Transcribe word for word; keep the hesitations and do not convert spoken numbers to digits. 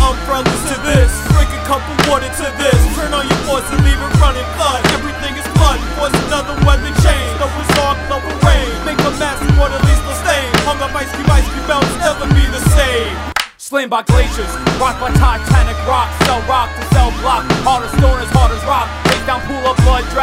umbrellas to this. Drink a cup of water to this. Turn on your faucet and leave it running flood. Everything is flood. Force another weather change. No resort, no rain. Make a mess, water leaves no stain. Hung up ice cube, ice cube melts, never be the same. Slain by glaciers, rocked by Titanic rocks. Sell rock to sell block. Hard as stone as hard as rock. Take down pool of blood.